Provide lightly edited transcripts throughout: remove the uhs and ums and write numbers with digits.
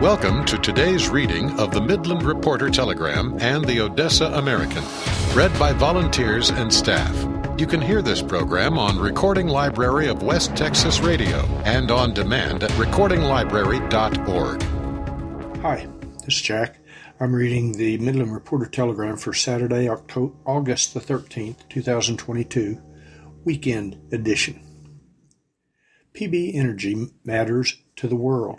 Welcome to today's reading of the Midland Reporter Telegram and the Odessa American, read by volunteers and staff. You can hear this program on Recording Library of West Texas Radio and on demand at recordinglibrary.org. Hi, this is Jack. I'm reading the Midland Reporter Telegram for Saturday, August the 13th, 2022, Weekend Edition. PB Energy matters to the world.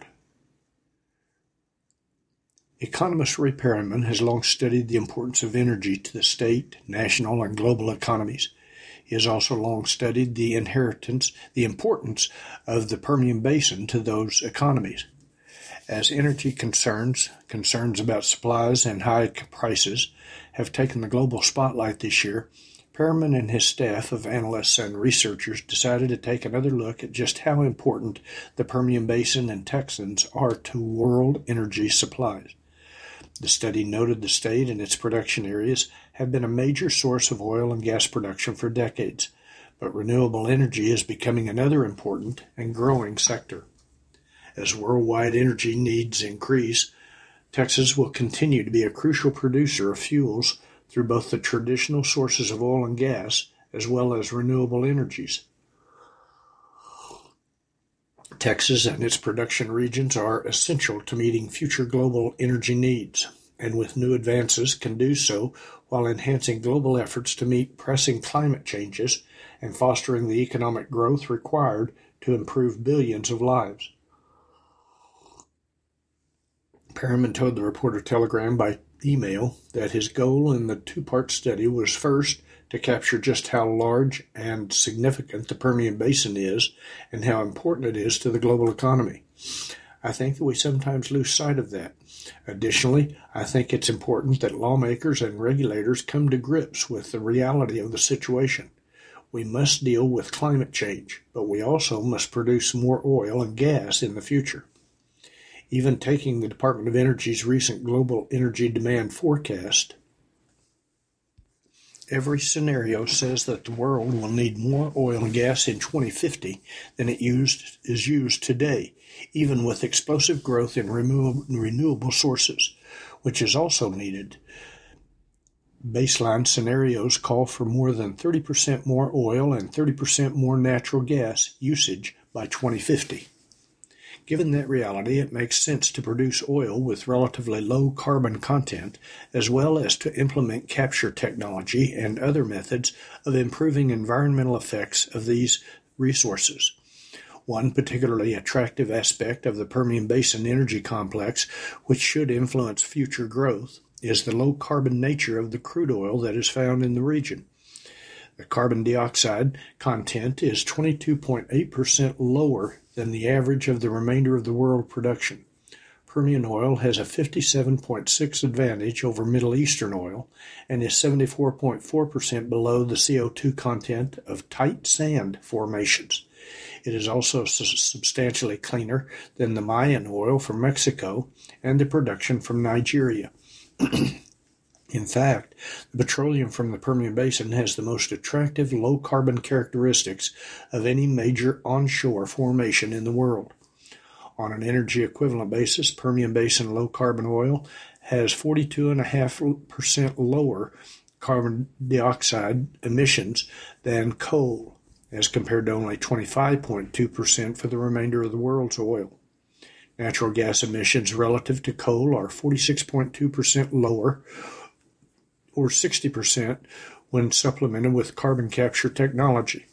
Economist Ray Perryman has long studied the importance of energy to the state, national, and global economies. He has also long studied the importance of the Permian Basin to those economies. As energy concerns about supplies and high prices have taken the global spotlight this year, Perryman and his staff of analysts and researchers decided to take another look at just how important the Permian Basin and Texans are to world energy supplies. The study noted the state and its production areas have been a major source of oil and gas production for decades, but renewable energy is becoming another important and growing sector. As worldwide energy needs increase, Texas will continue to be a crucial producer of fuels through both the traditional sources of oil and gas as well as renewable energies. Texas and its production regions are essential to meeting future global energy needs, and with new advances can do so while enhancing global efforts to meet pressing climate changes and fostering the economic growth required to improve billions of lives. Perryman told the Reporter Telegram by email that his goal in the two-part study was first to capture just how large and significant the Permian Basin is and how important it is to the global economy. I think that we sometimes lose sight of that. Additionally, I think it's important that lawmakers and regulators come to grips with the reality of the situation. We must deal with climate change, but we also must produce more oil and gas in the future. Even taking the Department of Energy's recent global energy demand forecast, every scenario says that the world will need more oil and gas in 2050 than it is used today, even with explosive growth in renewable sources, which is also needed. Baseline scenarios call for more than 30% more oil and 30% more natural gas usage by 2050. Given that reality, it makes sense to produce oil with relatively low carbon content, as well as to implement capture technology and other methods of improving environmental effects of these resources. One particularly attractive aspect of the Permian Basin energy complex, which should influence future growth, is the low carbon nature of the crude oil that is found in the region. The carbon dioxide content is 22.8% lower than the average of the remainder of the world production. Permian oil has a 57.6% advantage over Middle Eastern oil and is 74.4% below the CO2 content of tight sand formations. It is also substantially cleaner than the Mayan oil from Mexico and the production from Nigeria. In fact, the petroleum from the Permian Basin has the most attractive low-carbon characteristics of any major onshore formation in the world. On an energy equivalent basis, Permian Basin low-carbon oil has 42.5% lower carbon dioxide emissions than coal, as compared to only 25.2% for the remainder of the world's oil. Natural gas emissions relative to coal are 46.2% lower, or 60% when supplemented with carbon capture technology.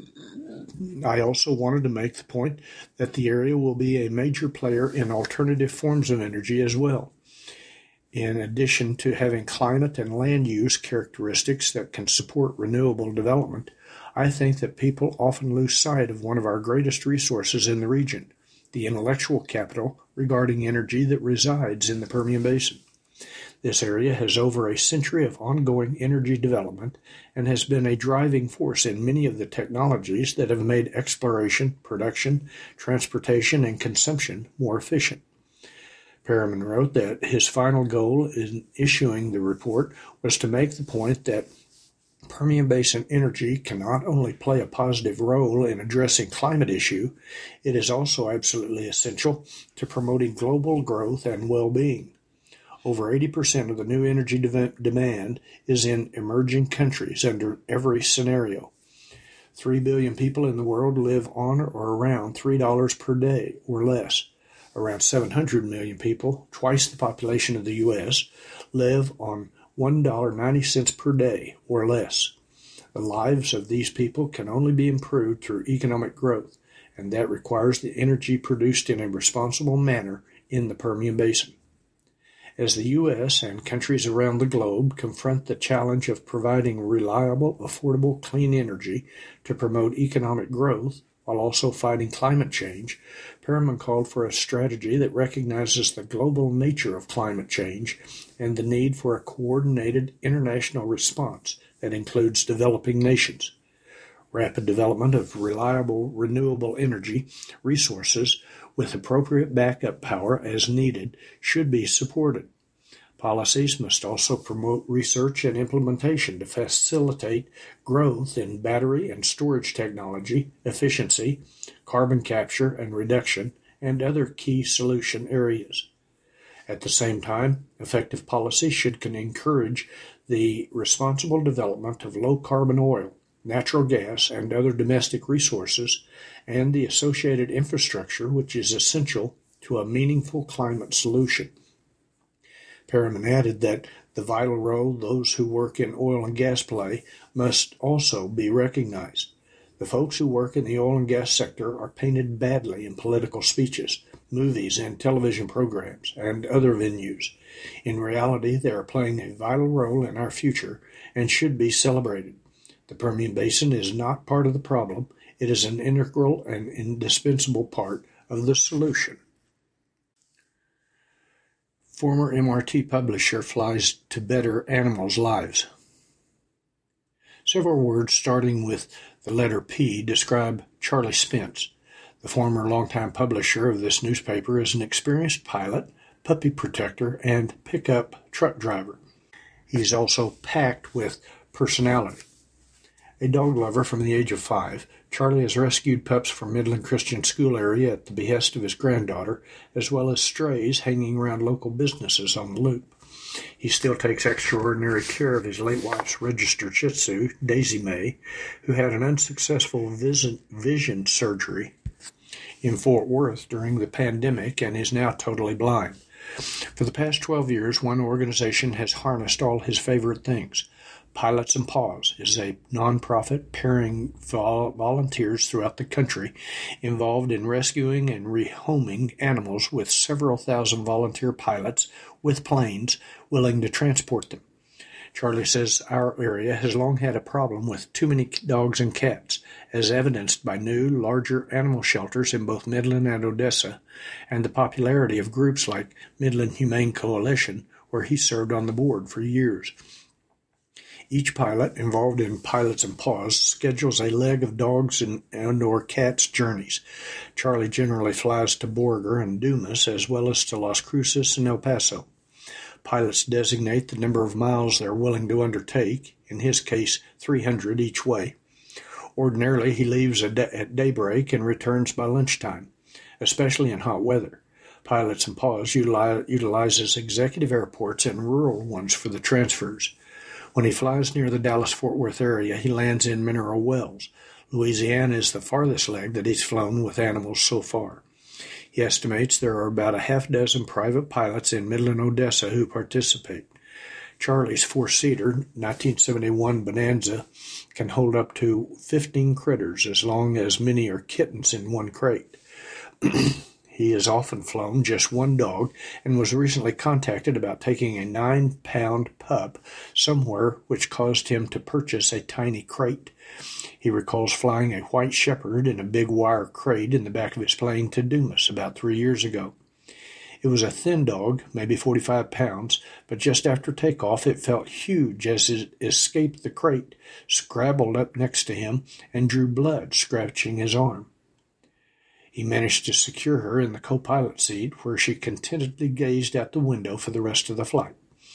I also wanted to make the point that the area will be a major player in alternative forms of energy as well. In addition to having climate and land use characteristics that can support renewable development, I think that people often lose sight of one of our greatest resources in the region, the intellectual capital regarding energy that resides in the Permian Basin. This area has over a century of ongoing energy development and has been a driving force in many of the technologies that have made exploration, production, transportation, and consumption more efficient. Perryman wrote that his final goal in issuing the report was to make the point that Permian Basin energy can not only play a positive role in addressing climate issue, it is also absolutely essential to promoting global growth and well-being. Over 80% of the new energy demand is in emerging countries under every scenario. 3 billion people in the world live on or around $3 per day or less. Around 700 million people, twice the population of the U.S., live on $1.90 per day or less. The lives of these people can only be improved through economic growth, and that requires the energy produced in a responsible manner in the Permian Basin. As the U.S. and countries around the globe confront the challenge of providing reliable, affordable, clean energy to promote economic growth while also fighting climate change, Perriman called for a strategy that recognizes the global nature of climate change and the need for a coordinated international response that includes developing nations. Rapid development of reliable, renewable energy resources with appropriate backup power as needed should be supported. Policies must also promote research and implementation to facilitate growth in battery and storage technology, efficiency, carbon capture and reduction, and other key solution areas. At the same time, effective policy should encourage the responsible development of low-carbon oil, natural gas, and other domestic resources, and the associated infrastructure which is essential to a meaningful climate solution. Perriman added that the vital role those who work in oil and gas play must also be recognized. The folks who work in the oil and gas sector are painted badly in political speeches, movies and television programs, and other venues. In reality, they are playing a vital role in our future and should be celebrated. The Permian Basin is not part of the problem. It is an integral and indispensable part of the solution. Former MRT publisher flies to better animals' lives. Several words starting with the letter P describe Charlie Spence. The former longtime publisher of this newspaper is an experienced pilot, puppy protector, and pickup truck driver. He is also packed with personality. A dog lover from the age of 5, Charlie has rescued pups from Midland Christian School area at the behest of his granddaughter, as well as strays hanging around local businesses on the loop. He still takes extraordinary care of his late wife's registered Shih Tzu, Daisy Mae, who had an unsuccessful vision surgery in Fort Worth during the pandemic and is now totally blind. For the past 12 years, one organization has harnessed all his favorite things. Pilots and Paws is a nonprofit pairing volunteers throughout the country involved in rescuing and rehoming animals with several thousand volunteer pilots with planes willing to transport them. Charlie says our area has long had a problem with too many dogs and cats, as evidenced by new, larger animal shelters in both Midland and Odessa, and the popularity of groups like Midland Humane Coalition, where he served on the board for years. Each pilot involved in Pilots and Paws schedules a leg of dogs and or cats' journeys. Charlie generally flies to Borger and Dumas, as well as to Las Cruces and El Paso. Pilots designate the number of miles they're willing to undertake, in his case 300 each way. Ordinarily, he leaves at daybreak and returns by lunchtime, especially in hot weather. Pilots and Paws utilizes executive airports and rural ones for the transfers. When he flies near the Dallas-Fort Worth area, he lands in Mineral Wells. Louisiana is the farthest leg that he's flown with animals so far. He estimates there are about a half dozen private pilots in Midland, Odessa who participate. Charlie's four-seater 1971 Bonanza can hold up to 15 critters, as long as many are kittens in one crate. He has often flown just one dog and was recently contacted about taking a 9-pound pup somewhere, which caused him to purchase a tiny crate. He recalls flying a white shepherd in a big wire crate in the back of his plane to Dumas about 3 years ago. It was a thin dog, maybe 45 pounds, but just after takeoff it felt huge as it escaped the crate, scrabbled up next to him, and drew blood, scratching his arm. He managed to secure her in the co-pilot seat, where she contentedly gazed out the window for the rest of the flight.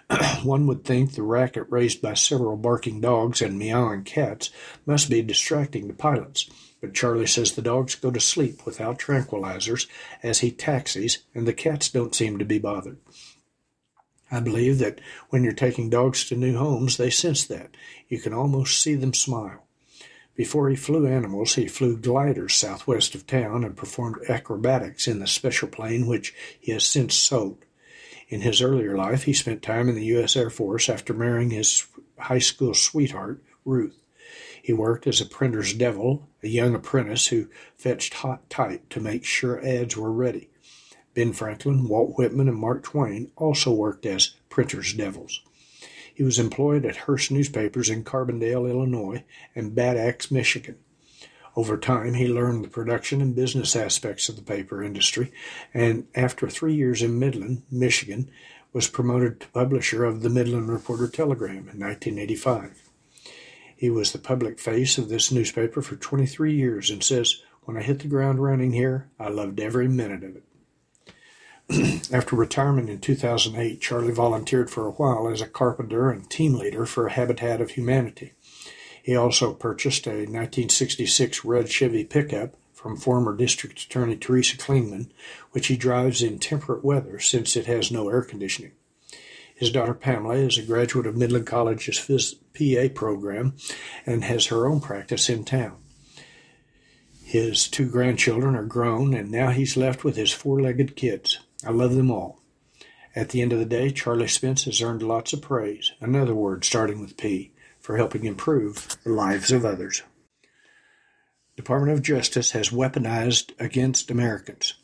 One would think the racket raised by several barking dogs and meowing cats must be distracting to pilots, but Charlie says the dogs go to sleep without tranquilizers as he taxis, and the cats don't seem to be bothered. I believe that when you're taking dogs to new homes, they sense that. You can almost see them smile. Before he flew animals, he flew gliders southwest of town and performed acrobatics in the special plane which he has since sold. In his earlier life, he spent time in the U.S. Air Force after marrying his high school sweetheart, Ruth. He worked as a printer's devil, a young apprentice who fetched hot type to make sure ads were ready. Ben Franklin, Walt Whitman, and Mark Twain also worked as printer's devils. He was employed at Hearst Newspapers in Carbondale, Illinois, and Bad Axe, Michigan. Over time, he learned the production and business aspects of the paper industry, and after 3 years in Midland, Michigan, was promoted to publisher of the Midland Reporter-Telegram in 1985. He was the public face of this newspaper for 23 years and says, "When I hit the ground running here, I loved every minute of it." After retirement in 2008, Charlie volunteered for a while as a carpenter and team leader for Habitat of Humanity. He also purchased a 1966 red Chevy pickup from former District Attorney Teresa Klingman, which he drives in temperate weather since it has no air conditioning. His daughter Pamela is a graduate of Midland College's PA program and has her own practice in town. His 2 grandchildren are grown, and now he's left with his 4-legged kids. I love them all. At the end of the day, Charlie Spence has earned lots of praise, another word starting with P, for helping improve the lives of others. Department of Justice has weaponized against Americans.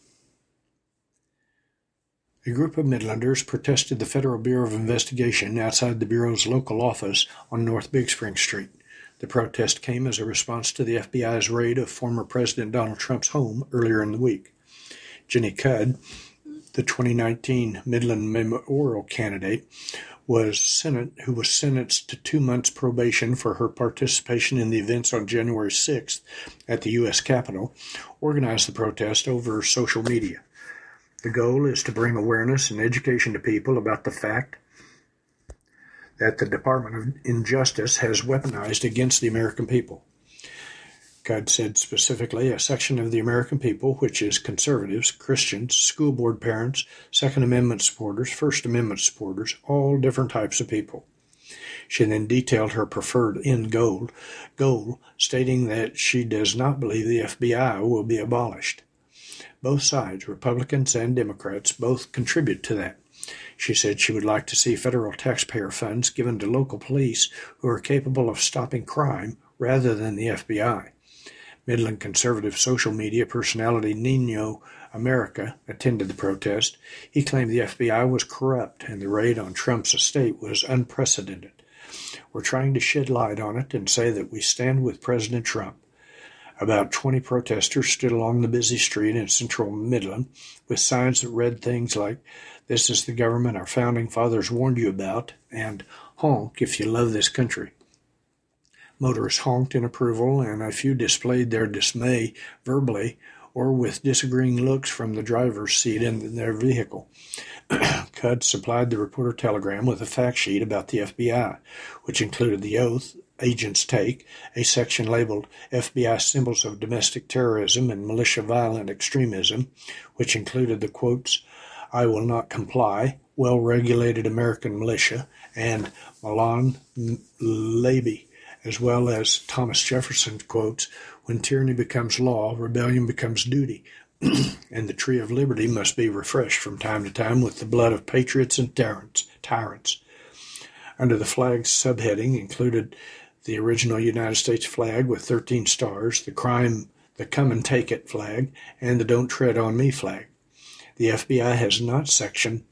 A group of Midlanders protested the Federal Bureau of Investigation outside the Bureau's local office on North Big Spring Street. The protest came as a response to the FBI's raid of former President Donald Trump's home earlier in the week. Jenny Cudd, the 2019 Midland mayoral candidate, who was sentenced to 2 months probation for her participation in the events on January 6th at the U.S. Capitol, organized the protest over social media. The goal is to bring awareness and education to people about the fact that the Department of Injustice has weaponized against the American people. God said specifically, a section of the American people, which is conservatives, Christians, school board parents, Second Amendment supporters, First Amendment supporters, all different types of people. She then detailed her preferred end goal, stating that she does not believe the FBI will be abolished. Both sides, Republicans and Democrats, both contribute to that. She said she would like to see federal taxpayer funds given to local police who are capable of stopping crime rather than the FBI. Midland conservative social media personality Nino America attended the protest. He claimed the FBI was corrupt and the raid on Trump's estate was unprecedented. We're trying to shed light on it and say that we stand with President Trump. About 20 protesters stood along the busy street in central Midland with signs that read things like, "This is the government our founding fathers warned you about," and "Honk if you love this country." Motorists honked in approval, and a few displayed their dismay verbally or with disagreeing looks from the driver's seat in their vehicle. Cudd supplied the Reporter-Telegram with a fact sheet about the FBI, which included the oath agents take, a section labeled FBI Symbols of Domestic Terrorism and Militia Violent Extremism, which included the quotes, "I will not comply," "well-regulated American militia," and Milan Labi, as well as Thomas Jefferson's quotes, "When tyranny becomes law, rebellion becomes duty, and the tree of liberty must be refreshed from time to time with the blood of patriots and tyrants." Under the flag's subheading included the original United States flag with 13 stars, the Come and Take It flag, and the Don't Tread on Me flag. The FBI has not section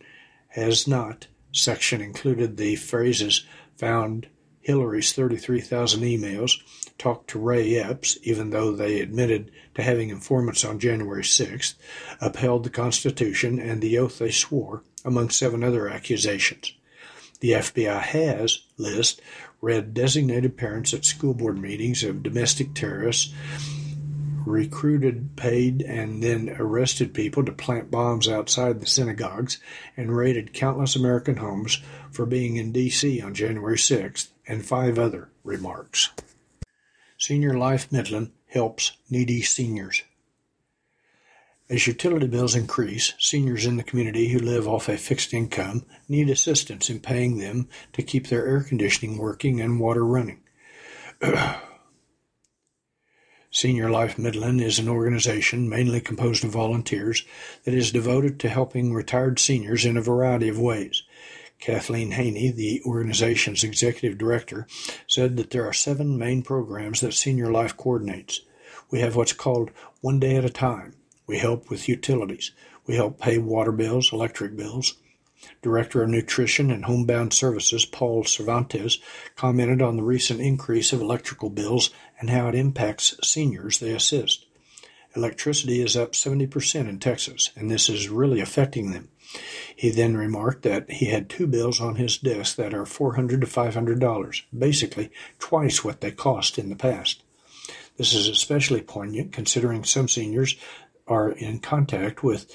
included the phrases "found Hillary's 33,000 emails," "talked to Ray Epps," even though they admitted to having informants on January 6th, "upheld the Constitution," and the oath they swore, among 7 other accusations. The FBI has read designated parents at school board meetings of domestic terrorists, recruited, paid, and then arrested people to plant bombs outside the synagogues, and raided countless American homes for being in D.C. on January 6th, and 5 other remarks. Senior Life Midland helps needy seniors. As utility bills increase, seniors in the community who live off a fixed income need assistance in paying them to keep their air conditioning working and water running. Senior Life Midland is an organization mainly composed of volunteers that is devoted to helping retired seniors in a variety of ways. Kathleen Haney, the organization's executive director, said that there are 7 main programs that Senior Life coordinates. We have what's called One Day at a Time. We help with utilities. We help pay water bills, electric bills. Director of Nutrition and Homebound Services, Paul Cervantes, commented on the recent increase of electrical bills and how it impacts seniors they assist. Electricity is up 70% in Texas, and this is really affecting them. He then remarked that he had 2 bills on his desk that are $400 to $500, basically twice what they cost in the past. This is especially poignant considering some seniors they're in contact with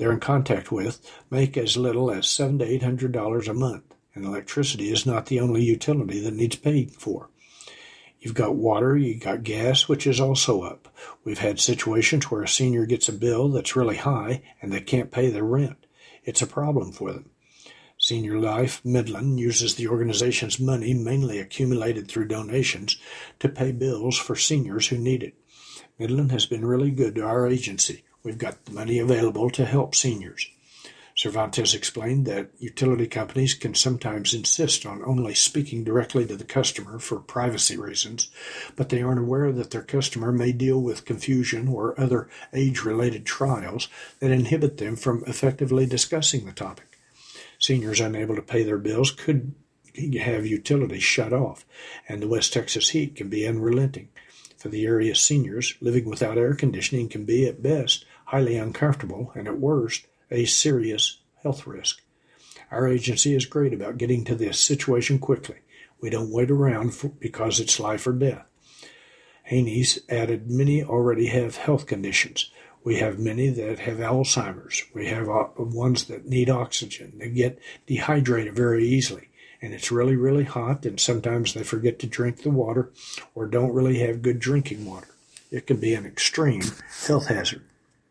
make as little as $700 to $800 a month, and electricity is not the only utility that needs paying for. You've got water, you've got gas, which is also up. We've had situations where a senior gets a bill that's really high and they can't pay their rent. It's a problem for them. Senior Life Midland uses the organization's money, mainly accumulated through donations, to pay bills for seniors who need it. Midland has been really good to our agency. We've got the money available to help seniors. Cervantes explained that utility companies can sometimes insist on only speaking directly to the customer for privacy reasons, but they aren't aware that their customer may deal with confusion or other age-related trials that inhibit them from effectively discussing the topic. Seniors unable to pay their bills could have utilities shut off, and the West Texas heat can be unrelenting. For the area's seniors, living without air conditioning can be, at best, highly uncomfortable and, at worst, a serious health risk. Our agency is great about getting to this situation quickly. We don't wait around because it's life or death. Haney's added many already have health conditions. We have many that have Alzheimer's. We have ones that need oxygen. They get dehydrated very easily. And it's really, really hot, and sometimes they forget to drink the water or don't really have good drinking water. It can be an extreme health hazard.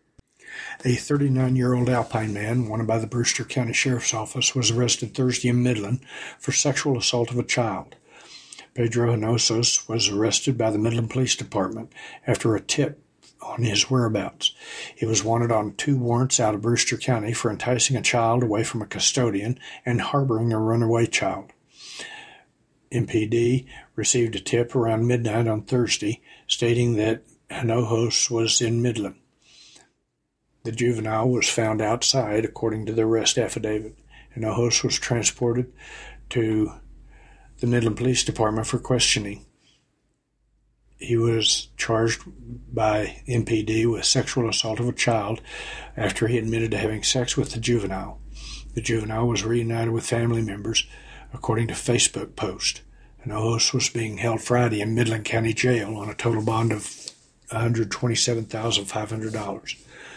A 39-year-old Alpine man, wanted by the Brewster County Sheriff's Office, was arrested Thursday in Midland for sexual assault of a child. Pedro Hinojosa was arrested by the Midland Police Department after a tip on his whereabouts. He was wanted on 2 warrants out of Brewster County for enticing a child away from a custodian and harboring a runaway child. MPD received a tip around midnight on Thursday stating that Hinojosa was in Midland. The juvenile was found outside, according to the arrest affidavit. Hinojosa was transported to the Midland Police Department for questioning. He was charged by MPD with sexual assault of a child after he admitted to having sex with the juvenile. The juvenile was reunited with family members, according to Facebook post. Hinojosa was being held Friday in Midland County Jail on a total bond of $127,500.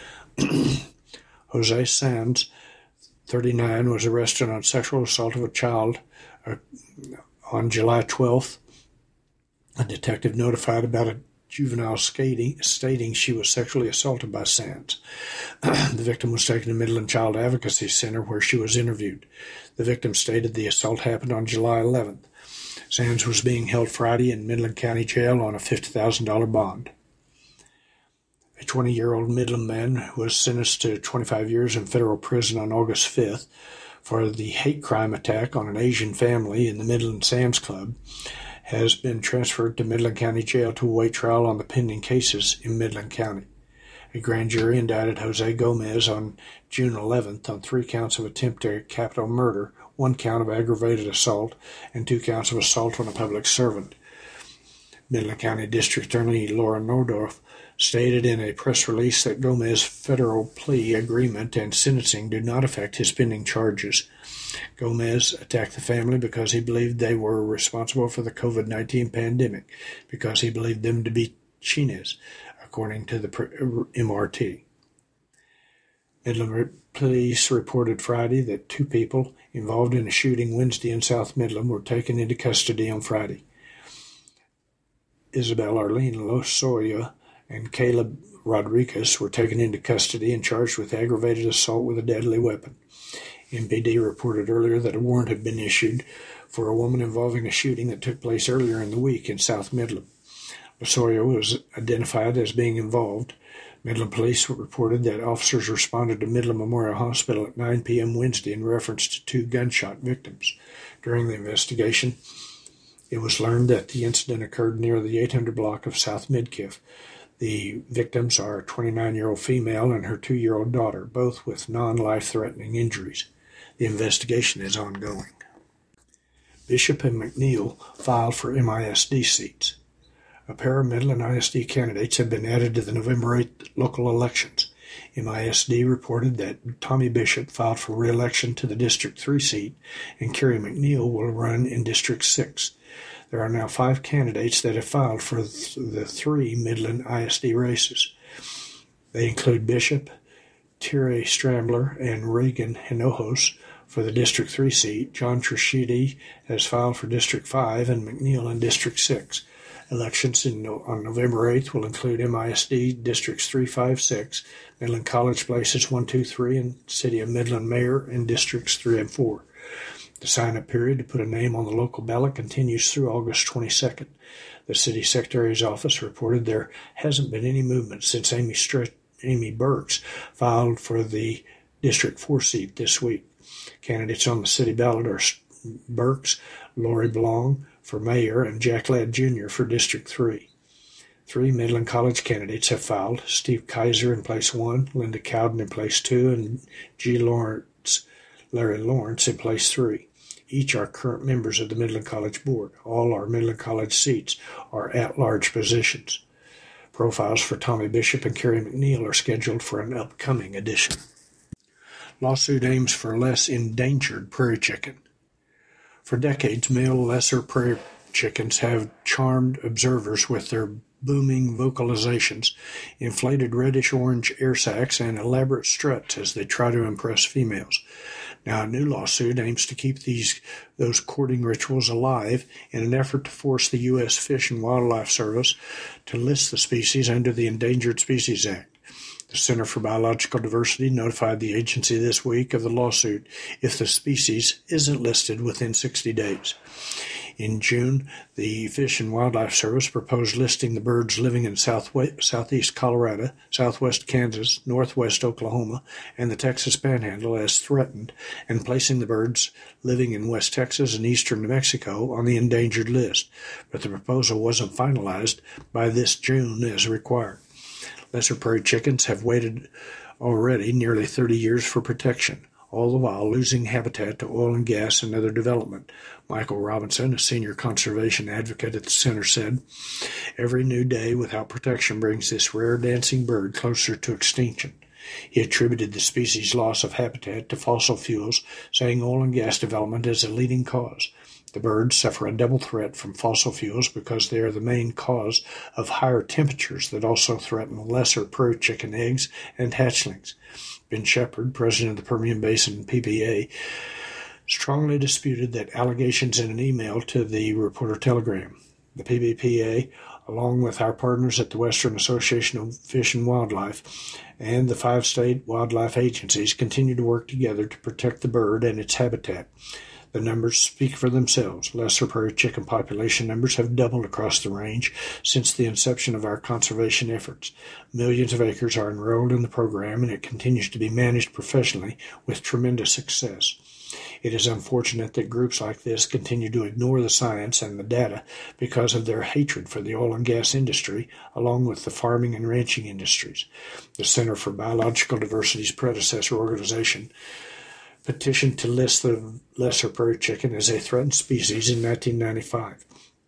Jose Sands, 39, was arrested on sexual assault of a child on July 12th. A detective notified about a juvenile stating she was sexually assaulted by Sands. The victim was taken to Midland Child Advocacy Center where she was interviewed. The victim stated the assault happened on July 11th. Sands was being held Friday in Midland County Jail on a $50,000 bond. A 20-year-old Midland man was sentenced to 25 years in federal prison on August 5th for the hate crime attack on an Asian family in the Midland Sam's Club has been transferred to Midland County Jail to await trial on the pending cases in Midland County. A grand jury indicted Jose Gomez on June 11th on 3 counts of attempted capital murder, 1 count of aggravated assault, and 2 counts of assault on a public servant. Midland County District Attorney Laura Nordorf stated in a press release that Gomez's federal plea agreement and sentencing do not affect his pending charges. Gomez attacked the family because he believed they were responsible for the COVID-19 pandemic, because he believed them to be Chinese. according to the MRT. Midland police reported Friday that 2 people involved in a shooting Wednesday in South Midland were taken into custody on Friday. Isabel Arlene Lozoya and Caleb Rodriguez were taken into custody and charged with aggravated assault with a deadly weapon. MPD reported earlier that a warrant had been issued for a woman involving a shooting that took place earlier in the week in South Midland. Lozoya was identified as being involved. Midland police reported that officers responded to Midland Memorial Hospital at 9 p.m. Wednesday in reference to 2 gunshot victims. During the investigation, it was learned that the incident occurred near the 800 block of South Midkiff. The victims are a 29-year-old female and her 2-year-old daughter, both with non-life-threatening injuries. The investigation is ongoing. Bishop and McNeil filed for MISD seats. A pair of Midland ISD candidates have been added to the November 8th local elections. MISD reported that Tommy Bishop filed for re-election to the District 3 seat, and Kerry McNeil will run in District 6. There are now 5 candidates that have filed for the 3 Midland ISD races. They include Bishop, Thierry Strambler, and Reagan Hinojos for the District 3 seat. John Trishidi has filed for District 5 and McNeil in District 6. Elections on November 8th will include MISD Districts 3, 5, 6, Midland College Places 1, 2, 3, and City of Midland Mayor in Districts 3 and 4. The sign-up period to put a name on the local ballot continues through August 22nd. The City Secretary's office reported there hasn't been any movement since Amy Burks filed for the District 4 seat this week. Candidates on the city ballot are Burks, Lori Blong for mayor, and Jack Ladd Jr. for District 3. 3 Midland College candidates have filed: Steve Kaiser in place 1, Linda Cowden in place 2, and Larry Lawrence in place 3. Each are current members of the Midland College Board. All our Midland College seats are at-large positions. Profiles for Tommy Bishop and Kerry McNeil are scheduled for an upcoming edition. Lawsuit aims for less endangered prairie chicken. For decades, male lesser prairie chickens have charmed observers with their booming vocalizations, inflated reddish-orange air sacs, and elaborate struts as they try to impress females. Now, a new lawsuit aims to keep those courting rituals alive in an effort to force the U.S. Fish and Wildlife Service to list the species under the Endangered Species Act. The Center for Biological Diversity notified the agency this week of the lawsuit if the species isn't listed within 60 days. In June, the Fish and Wildlife Service proposed listing the birds living in southeast Colorado, southwest Kansas, northwest Oklahoma, and the Texas Panhandle as threatened, and placing the birds living in West Texas and eastern New Mexico on the endangered list. But the proposal wasn't finalized by this June as required. Lesser prairie chickens have waited already nearly 30 years for protection, all the while losing habitat to oil and gas and other development. Michael Robinson, a senior conservation advocate at the center, said, "Every new day without protection brings this rare dancing bird closer to extinction." He attributed the species' loss of habitat to fossil fuels, saying oil and gas development is a leading cause. The birds suffer a double threat from fossil fuels because they are the main cause of higher temperatures that also threaten lesser prairie chicken eggs and hatchlings. Ben Shepard, president of the Permian Basin PBA, strongly disputed that allegations in an email to the Reporter-Telegram. The PBPA, along with our partners at the Western Association of Fish and Wildlife and the 5 state wildlife agencies, continue to work together to protect the bird and its habitat. The numbers speak for themselves. Lesser prairie chicken population numbers have doubled across the range since the inception of our conservation efforts. Millions of acres are enrolled in the program, and it continues to be managed professionally with tremendous success. It is unfortunate that groups like this continue to ignore the science and the data because of their hatred for the oil and gas industry, along with the farming and ranching industries. The Center for Biological Diversity's predecessor organization petitioned to list the lesser prairie chicken as a threatened species in 1995.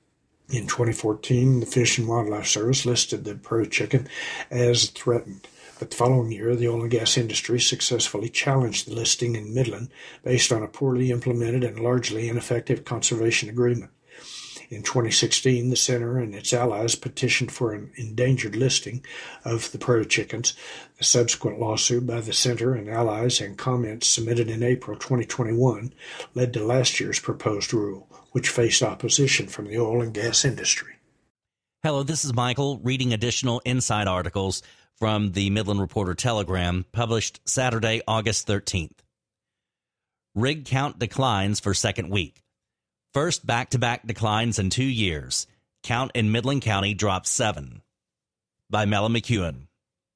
In 2014, the Fish and Wildlife Service listed the prairie chicken as threatened. But the following year, the oil and gas industry successfully challenged the listing in Midland based on a poorly implemented and largely ineffective conservation agreement. In 2016, the center and its allies petitioned for an endangered listing of the prairie chickens. The subsequent lawsuit by the center and allies and comments submitted in April 2021 led to last year's proposed rule, which faced opposition from the oil and gas industry. Hello, this is Michael reading additional inside articles from the Midland Reporter Telegram, published Saturday, August 13th. Rig count declines for second week. First back-to-back declines in 2 years. Count in Midland County drops 7. By Mela McEwen.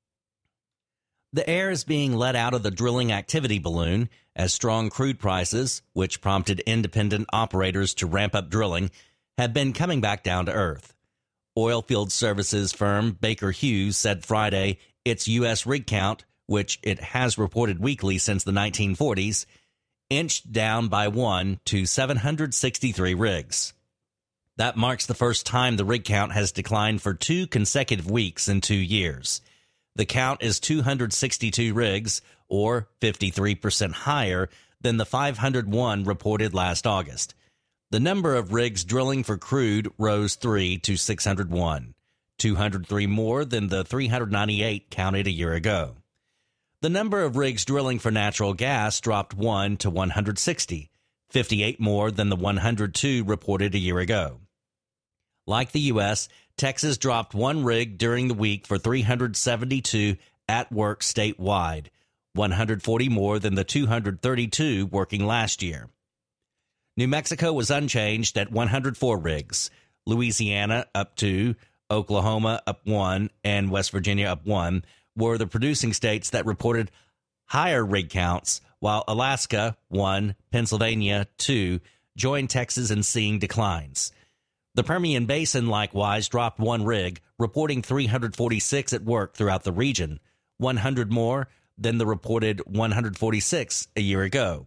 The air is being let out of the drilling activity balloon as strong crude prices, which prompted independent operators to ramp up drilling, have been coming back down to earth. Oilfield services firm Baker Hughes said Friday its U.S. rig count, which it has reported weekly since the 1940s, inched down by 1 to 763 rigs. That marks the first time the rig count has declined for 2 consecutive weeks in 2 years. The count is 262 rigs, or 53% higher than the 501 reported last August. The number of rigs drilling for crude rose 3 to 601, 203 more than the 398 counted a year ago. The number of rigs drilling for natural gas dropped 1 to 160, 58 more than the 102 reported a year ago. Like the U.S., Texas dropped 1 rig during the week for 372 at work statewide, 140 more than the 232 working last year. New Mexico was unchanged at 104 rigs, Louisiana up 2, Oklahoma up 1, and West Virginia up 1, were the producing states that reported higher rig counts, while Alaska, 1, Pennsylvania, 2, joined Texas in seeing declines. The Permian Basin likewise dropped 1 rig, reporting 346 at work throughout the region, 100 more than the reported 146 a year ago.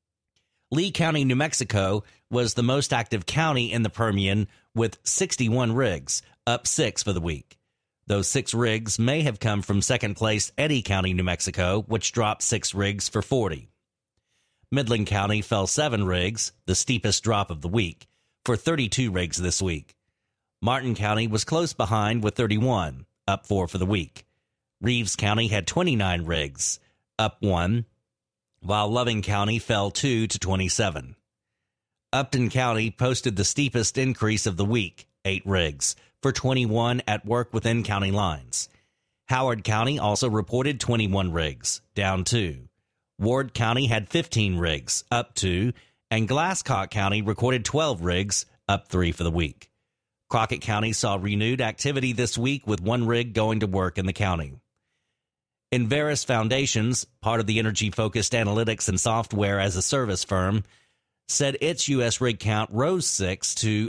Lee County, New Mexico, was the most active county in the Permian with 61 rigs, up 6 for the week. Those 6 rigs may have come from second-place Eddy County, New Mexico, which dropped 6 rigs for 40. Midland County fell 7 rigs, the steepest drop of the week, for 32 rigs this week. Martin County was close behind with 31, up 4 for the week. Reeves County had 29 rigs, up 1, while Loving County fell 2 to 27. Upton County posted the steepest increase of the week, 8 rigs, for 21 at work within county lines. Howard County also reported 21 rigs, down 2. Ward County had 15 rigs, up 2, and Glasscock County recorded 12 rigs, up 3 for the week. Crockett County saw renewed activity this week with 1 rig going to work in the county. Inveris Foundations, part of the energy-focused analytics and software as a service firm, said its U.S. rig count rose 6 to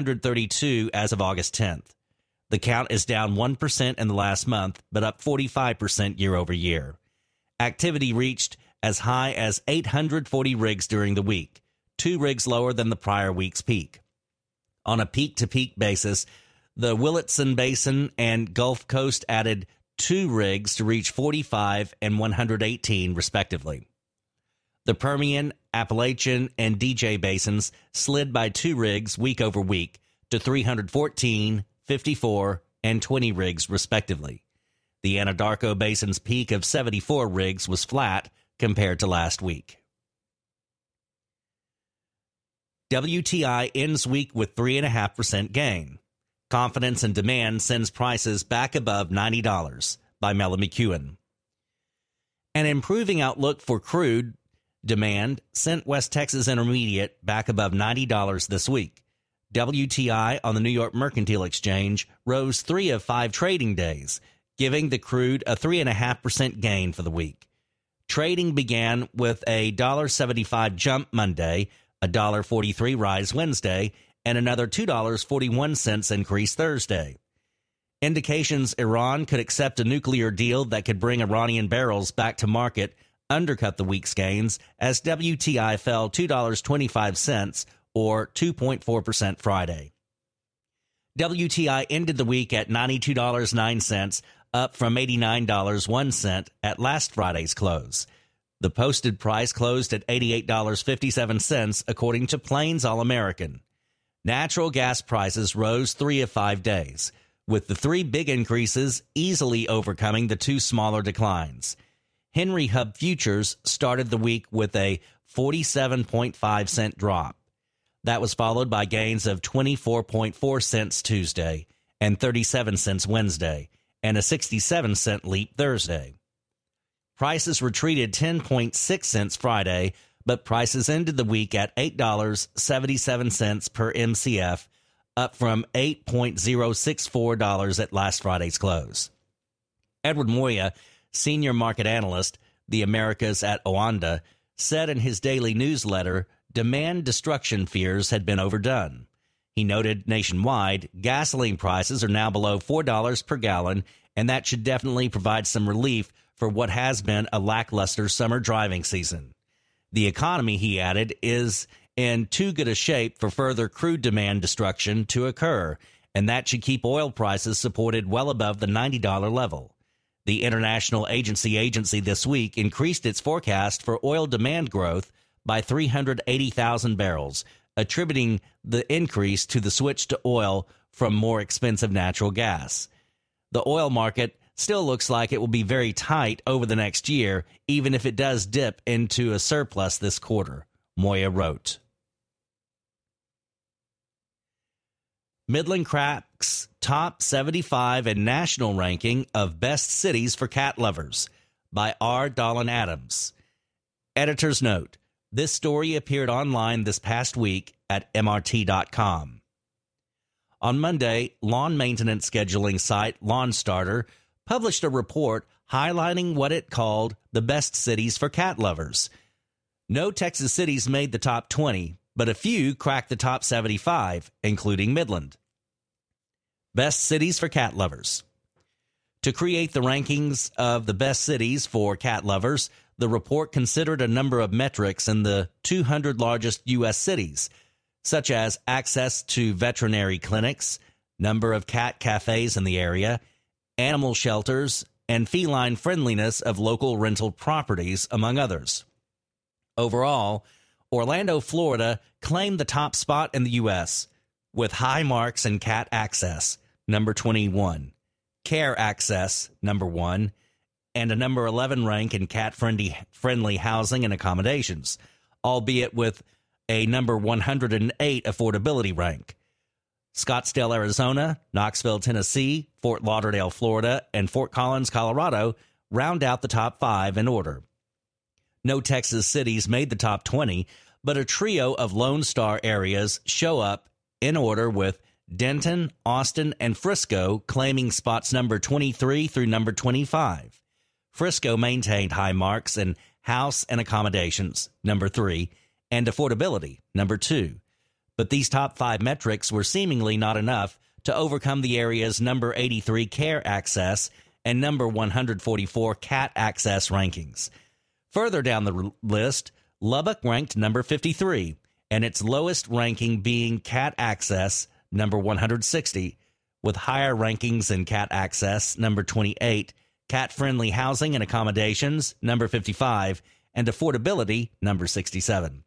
832 as of August 10th. The count is down 1% in the last month, but up 45% year over year. Activity reached as high as 840 rigs during the week, 2 rigs lower than the prior week's peak. On a peak-to-peak basis, the Williston Basin and Gulf Coast added 2 rigs to reach 45 and 118, respectively. The Permian, Appalachian, and DJ basins slid by 2 rigs week over week to 314, 54, and 20 rigs, respectively. The Anadarko Basin's peak of 74 rigs was flat compared to last week. WTI ends week with 3.5% gain. Confidence and demand sends prices back above $90, by Mela McEwen. An improving outlook for crude demand sent West Texas Intermediate back above $90 this week. WTI on the New York Mercantile Exchange rose 3 of 5 trading days, giving the crude a 3.5% gain for the week. Trading began with a $1.75 jump Monday, a $1.43 rise Wednesday, and another $2.41 increase Thursday. Indications Iran could accept a nuclear deal that could bring Iranian barrels back to market undercut the week's gains as WTI fell $2.25 or 2.4% Friday. WTI ended the week at $92.09, up from $89.01 at last Friday's close. The posted price closed at $88.57, according to Plains All American. Natural gas prices rose 3 of 5 days, with the 3 big increases easily overcoming the 2 smaller declines. Henry Hub futures started the week with a 47.5 cent drop. That was followed by gains of 24.4 cents Tuesday and 37 cents Wednesday, and a 67 cent leap Thursday. Prices retreated 10.6 cents Friday, but prices ended the week at $8.77 per MCF, up from $8.064 at last Friday's close. Edward Moya, senior market analyst, the Americas at Oanda, said in his daily newsletter demand destruction fears had been overdone. He noted nationwide, gasoline prices are now below $4 per gallon, and that should definitely provide some relief for what has been a lackluster summer driving season. The economy, he added, is in too good a shape for further crude demand destruction to occur, and that should keep oil prices supported well above the $90 level. The International Agency this week increased its forecast for oil demand growth by 380,000 barrels, attributing the increase to the switch to oil from more expensive natural gas. The oil market still looks like it will be very tight over the next year, even if it does dip into a surplus this quarter, Moya wrote. Midland cracks top 75 in national ranking of best cities for cat lovers by R. Dolan Adams. Editor's note, this story appeared online this past week at MRT.com. On Monday, lawn maintenance scheduling site LawnStarter published a report highlighting what it called the best cities for cat lovers. No Texas cities made the top 20, but a few cracked the top 75, including Midland. Best cities for cat lovers. To create the rankings of the best cities for cat lovers, the report considered a number of metrics in the 200 largest U.S. cities, such as access to veterinary clinics, number of cat cafes in the area, animal shelters, and feline friendliness of local rental properties, among others. Overall, Orlando, Florida, claimed the top spot in the U.S., with high marks in cat access, number 21, care access, number 1, and a number 11 rank in cat-friendly housing and accommodations, albeit with a number 108 affordability rank. Scottsdale, Arizona, Knoxville, Tennessee, Fort Lauderdale, Florida, and Fort Collins, Colorado round out the top 5 in order. No Texas cities made the top 20, but a trio of Lone Star areas show up in order, with Denton, Austin, and Frisco claiming spots number 23 through number 25. Frisco maintained high marks in house and accommodations, number 3, and affordability, number 2. But these top 5 metrics were seemingly not enough to overcome the area's number 83 care access and number 144 cat access rankings. Further down the list, Lubbock ranked number 53, and its lowest ranking being cat access, number 160, with higher rankings in cat access, number 28, cat-friendly housing and accommodations, number 55, and affordability, number 67.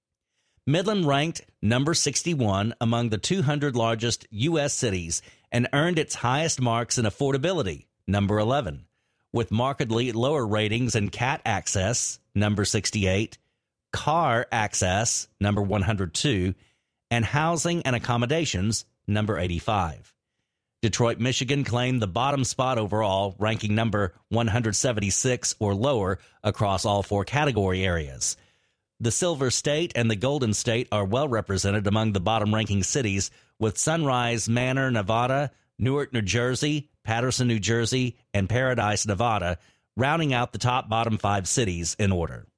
Midland ranked number 61 among the 200 largest U.S. cities and earned its highest marks in affordability, number 11, with markedly lower ratings in cat access, number 68, car access, number 102, and housing and accommodations, number 85. Detroit, Michigan claimed the bottom spot overall, ranking number 176 or lower across all 4 category areas. The Silver State and the Golden State are well represented among the bottom-ranking cities, with Sunrise Manor, Nevada, Newark, New Jersey, Patterson, New Jersey, and Paradise, Nevada, rounding out the top bottom 5 cities in order.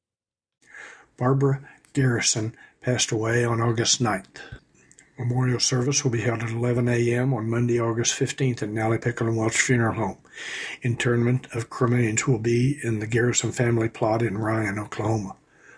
Barbara Garrison passed away on August 9th. Memorial service will be held at 11 a.m. on Monday, August 15th at Nally Pickle and Welch Funeral Home. Interment of cremains will be in the Garrison family plot in Ryan, Oklahoma.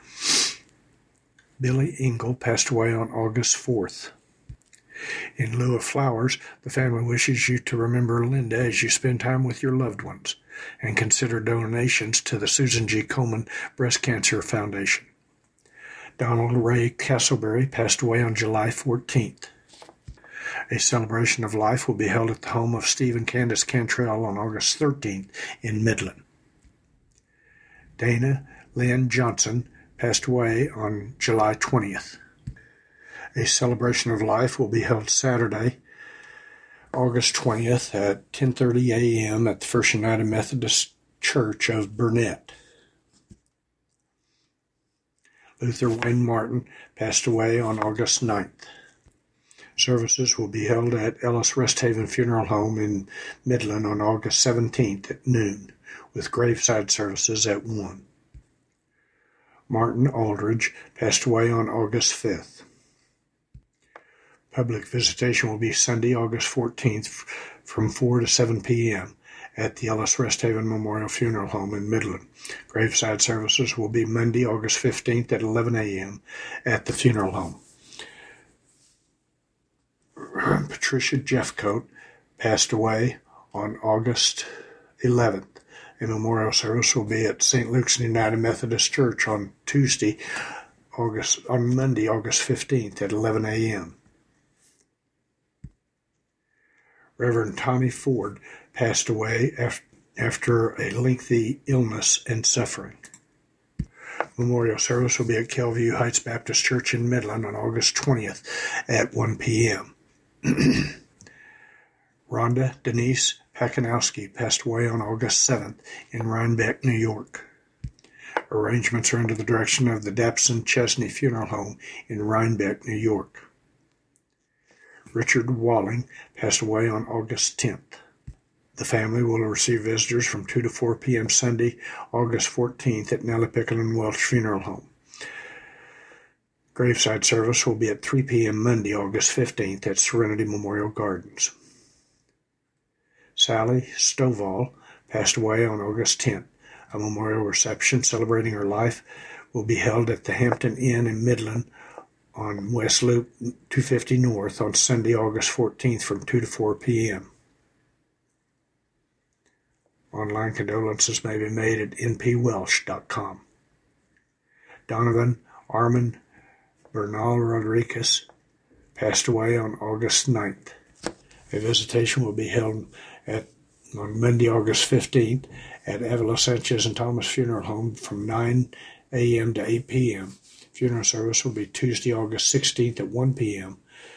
Billy Engel passed away on August 4th. In lieu of flowers, the family wishes you to remember Linda as you spend time with your loved ones, and consider donations to the Susan G. Komen Breast Cancer Foundation. Donald Ray Castleberry passed away on July 14th. A celebration of life will be held at the home of Steve and Candace Cantrell on August 13th in Midland. Dana Lynn Johnson passed away on July 20th. A celebration of life will be held Saturday, August 20th at 10:30 a.m. at the First United Methodist Church of Burnett. Luther Wayne Martin passed away on August 9th. Services will be held at Ellis Resthaven Funeral Home in Midland on August 17th at noon, with graveside services at 1. Martin Aldridge passed away on August 5th. Public visitation will be Sunday, August 14th from 4 to 7 p.m. at the Ellis Resthaven Memorial Funeral Home in Midland. Graveside services will be Monday, August 15th at 11 a.m. at the funeral home. Patricia Jeffcoat passed away on August 11th. A memorial service will be at St. Luke's United Methodist Church on Monday, August 15th at 11 a.m. Reverend Tommy Ford passed away after a lengthy illness and suffering. Memorial service will be at Kelview Heights Baptist Church in Midland on August 20th at 1 p.m. Rhonda Denise Pakanowski passed away on August 7th in Rhinebeck, New York. Arrangements are under the direction of the Dapson Chesney Funeral Home in Rhinebeck, New York. Richard Walling passed away on August 10th. The family will receive visitors from 2 to 4 p.m. Sunday, August 14th at Nellie Pickle Welch Funeral Home. Graveside service will be at 3 p.m. Monday, August 15th at Serenity Memorial Gardens. Sally Stovall passed away on August 10th. A memorial reception celebrating her life will be held at the Hampton Inn in Midland on West Loop 250 North on Sunday, August 14th from 2 to 4 p.m. Online condolences may be made at npwelsh.com. Donovan Armand Bernal Rodriguez passed away on August 9th. A visitation will be held on Monday, August 15th at Avila Sanchez and Thomas Funeral Home from 9 a.m. to 8 p.m. Funeral service will be Tuesday, August 16th at 1 p.m.,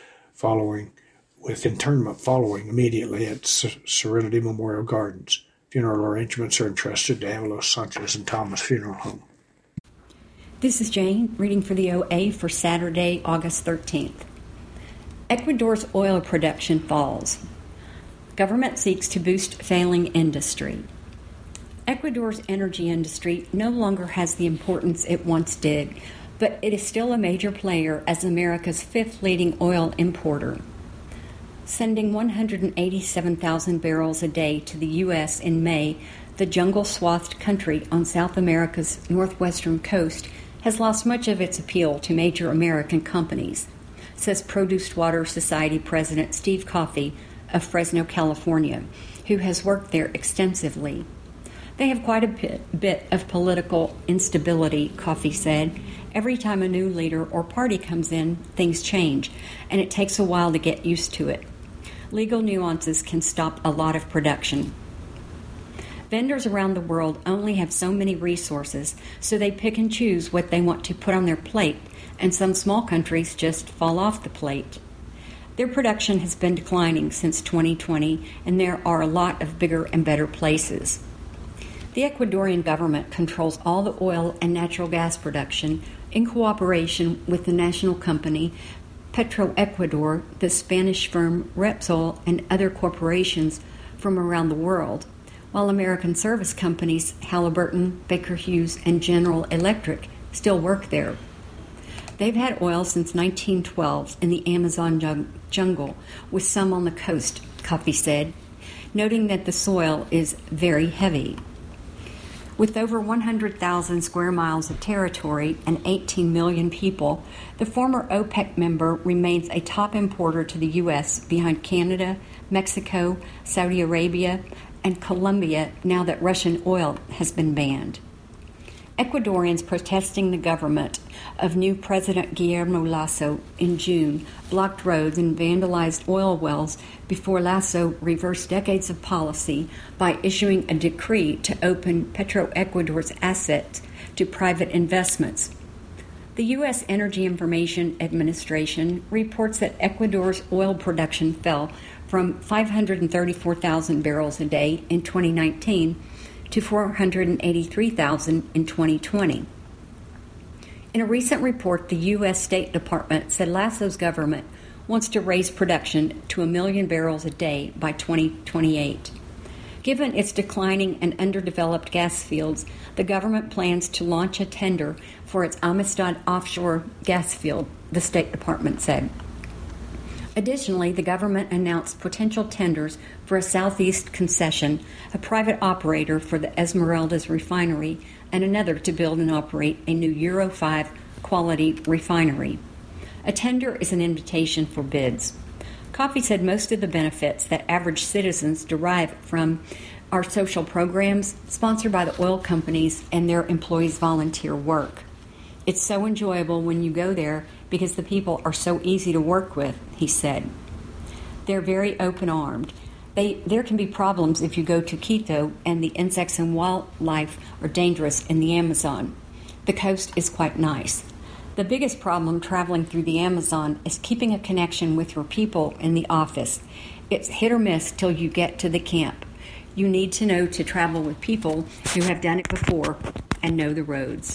with interment following immediately at Serenity Memorial Gardens. Funeral arrangements are entrusted to Avila Sanchez and Thomas Funeral Home. This is Jane, reading for the OA for Saturday, August 13th. Ecuador's oil production falls. Government seeks to boost failing industry. Ecuador's energy industry no longer has the importance it once did, but it is still a major player as America's fifth leading oil importer. Sending 187,000 barrels a day to the U.S. in May, the jungle-swathed country on South America's northwestern coast has lost much of its appeal to major American companies, says Produced Water Society President Steve Coffey of Fresno, California, who has worked there extensively. They have quite a bit of political instability, Coffey said. Every time a new leader or party comes in, things change, and it takes a while to get used to it. Legal nuances can stop a lot of production. Vendors around the world only have so many resources, so they pick and choose what they want to put on their plate, and some small countries just fall off the plate. Their production has been declining since 2020, and there are a lot of bigger and better places. The Ecuadorian government controls all the oil and natural gas production in cooperation with the national company Petroecuador, the Spanish firm Repsol, and other corporations from around the world, while American service companies Halliburton, Baker Hughes, and General Electric still work there. They've had oil since 1912 in the Amazon jungle, with some on the coast, Coffey said, noting that the soil is very heavy. With over 100,000 square miles of territory and 18 million people, the former OPEC member remains a top importer to the U.S. behind Canada, Mexico, Saudi Arabia, and Colombia now that Russian oil has been banned. Ecuadorians protesting the government of new President Guillermo Lasso in June blocked roads and vandalized oil wells before Lasso reversed decades of policy by issuing a decree to open Petroecuador's assets to private investments. The U.S. Energy Information Administration reports that Ecuador's oil production fell from 534,000 barrels a day in 2019 to 483,000 in 2020. In a recent report, the U.S. State Department said Lasso's government wants to raise production to 1 million barrels a day by 2028. Given its declining and underdeveloped gas fields, the government plans to launch a tender for its Amistad offshore gas field, the State Department said. Additionally, the government announced potential tenders for a Southeast Concession, a private operator for the Esmeraldas refinery, and another to build and operate a new Euro 5 quality refinery. A tender is an invitation for bids. Coffey said most of the benefits that average citizens derive from are social programs sponsored by the oil companies and their employees' volunteer work. It's so enjoyable when you go there because the people are so easy to work with, he said. They're very open-armed. There can be problems if you go to Quito and the insects and wildlife are dangerous in the Amazon. The coast is quite nice. The biggest problem traveling through the Amazon is keeping a connection with your people in the office. It's hit or miss till you get to the camp. You need to know to travel with people who have done it before and know the roads.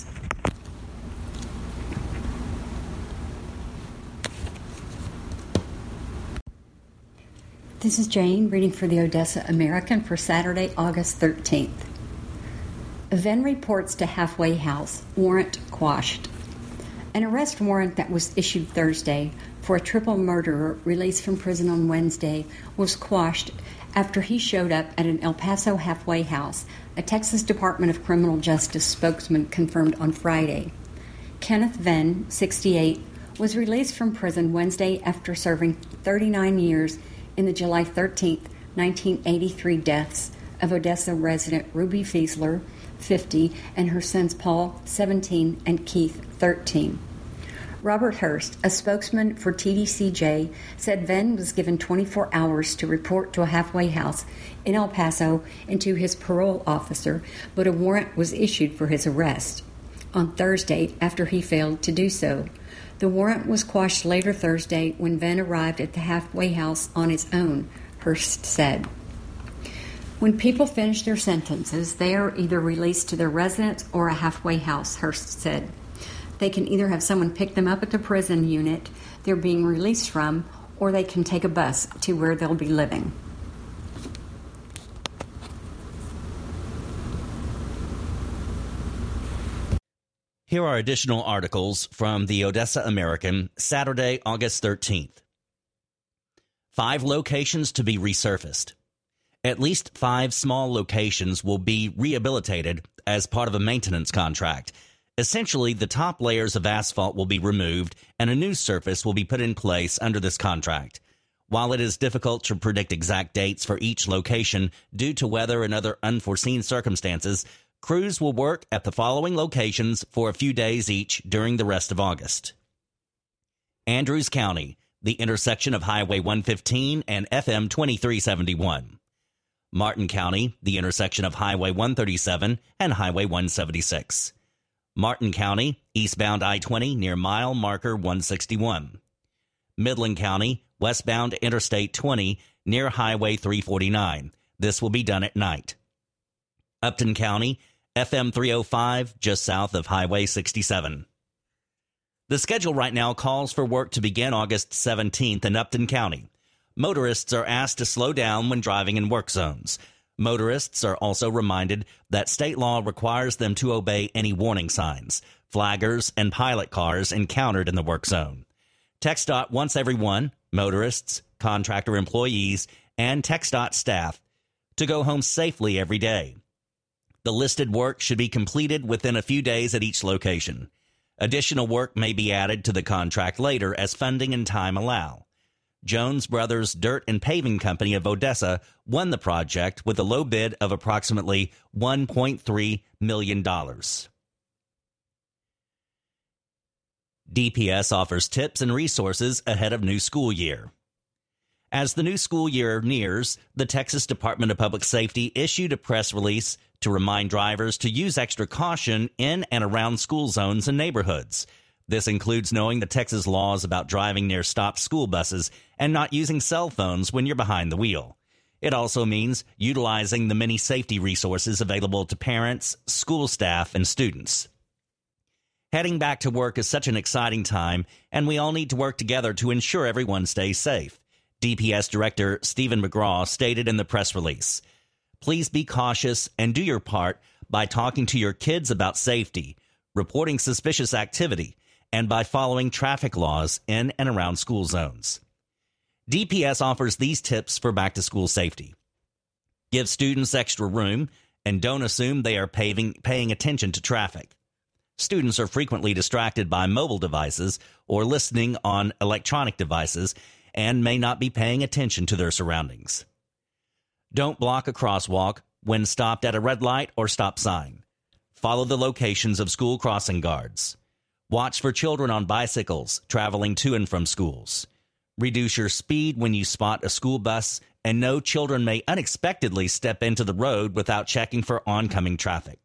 This is Jane reading for the Odessa American for Saturday, August 13th. Venn reports to halfway house, warrant quashed. An arrest warrant that was issued Thursday for a triple murderer released from prison on Wednesday was quashed after he showed up at an El Paso halfway house, a Texas Department of Criminal Justice spokesman confirmed on Friday. Kenneth Venn, 68, was released from prison Wednesday after serving 39 years in the July 13, 1983 deaths of Odessa resident Ruby Fiesler, 50, and her sons Paul, 17, and Keith, 13. Robert Hurst, a spokesman for TDCJ, said Venn was given 24 hours to report to a halfway house in El Paso and to his parole officer, but a warrant was issued for his arrest on Thursday after he failed to do so. The warrant was quashed later Thursday when Venn arrived at the halfway house on his own, Hurst said. When people finish their sentences, they are either released to their residence or a halfway house, Hurst said. They can either have someone pick them up at the prison unit they're being released from, or they can take a bus to where they'll be living. Here are additional articles from the Odessa American, Saturday, August 13th. 5 locations to be resurfaced. At least 5 small locations will be rehabilitated as part of a maintenance contract. Essentially, the top layers of asphalt will be removed and a new surface will be put in place under this contract. While it is difficult to predict exact dates for each location due to weather and other unforeseen circumstances, crews will work at the following locations for a few days each during the rest of August. Andrews County, the intersection of Highway 115 and FM 2371. Martin County, the intersection of Highway 137 and Highway 176. Martin County, eastbound I-20 near mile marker 161. Midland County, westbound Interstate 20 near Highway 349. This will be done at night. Upton County, FM 305, just south of Highway 67. The schedule right now calls for work to begin August 17th in Upton County. Motorists are asked to slow down when driving in work zones. Motorists are also reminded that state law requires them to obey any warning signs, flaggers, and pilot cars encountered in the work zone. TxDOT wants everyone, motorists, contractor employees, and TxDOT staff, to go home safely every day. The listed work should be completed within a few days at each location. Additional work may be added to the contract later as funding and time allow. Jones Brothers Dirt and Paving Company of Odessa won the project with a low bid of approximately $1.3 million. DPS offers tips and resources ahead of new school year. As the new school year nears, the Texas Department of Public Safety issued a press release to remind drivers to use extra caution in and around school zones and neighborhoods. This includes knowing the Texas laws about driving near stopped school buses and not using cell phones when you're behind the wheel. It also means utilizing the many safety resources available to parents, school staff, and students. Heading back to work is such an exciting time, and we all need to work together to ensure everyone stays safe. DPS Director Stephen McGraw stated in the press release, "Please be cautious and do your part by talking to your kids about safety, reporting suspicious activity, and by following traffic laws in and around school zones." DPS offers these tips for back-to-school safety. Give students extra room and don't assume they are paying attention to traffic. Students are frequently distracted by mobile devices or listening on electronic devices and may not be paying attention to their surroundings. Don't block a crosswalk when stopped at a red light or stop sign. Follow the locations of school crossing guards. Watch for children on bicycles traveling to and from schools. Reduce your speed when you spot a school bus, and no children may unexpectedly step into the road without checking for oncoming traffic.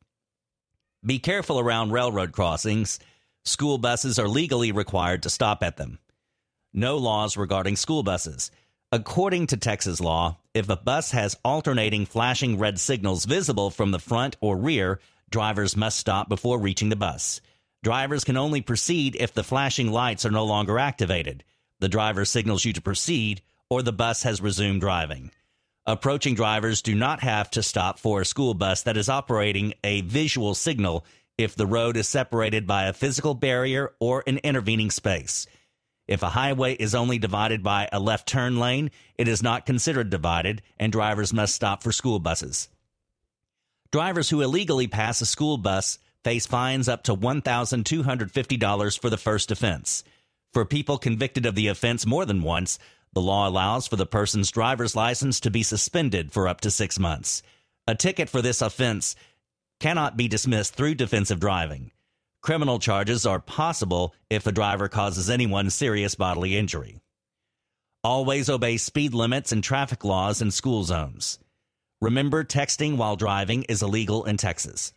Be careful around railroad crossings. School buses are legally required to stop at them. No laws regarding school buses. According to Texas law, if a bus has alternating flashing red signals visible from the front or rear, drivers must stop before reaching the bus. Drivers can only proceed if the flashing lights are no longer activated. The driver signals you to proceed, or the bus has resumed driving. Approaching drivers do not have to stop for a school bus that is operating a visual signal if the road is separated by a physical barrier or an intervening space. If a highway is only divided by a left turn lane, it is not considered divided, and drivers must stop for school buses. Drivers who illegally pass a school bus face fines up to $1,250 for the first offense. For people convicted of the offense more than once, the law allows for the person's driver's license to be suspended for up to 6 months. A ticket for this offense cannot be dismissed through defensive driving. Criminal charges are possible if a driver causes anyone serious bodily injury. Always obey speed limits and traffic laws in school zones. Remember, texting while driving is illegal in Texas.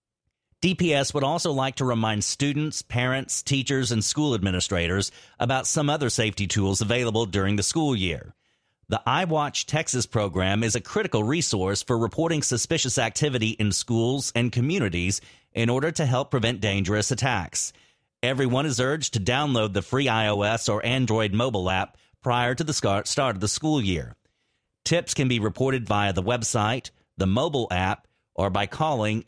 DPS would also like to remind students, parents, teachers, and school administrators about some other safety tools available during the school year. The iWatch Texas program is a critical resource for reporting suspicious activity in schools and communities in order to help prevent dangerous attacks. Everyone is urged to download the free iOS or Android mobile app prior to the start of the school year. Tips can be reported via the website, the mobile app, or by calling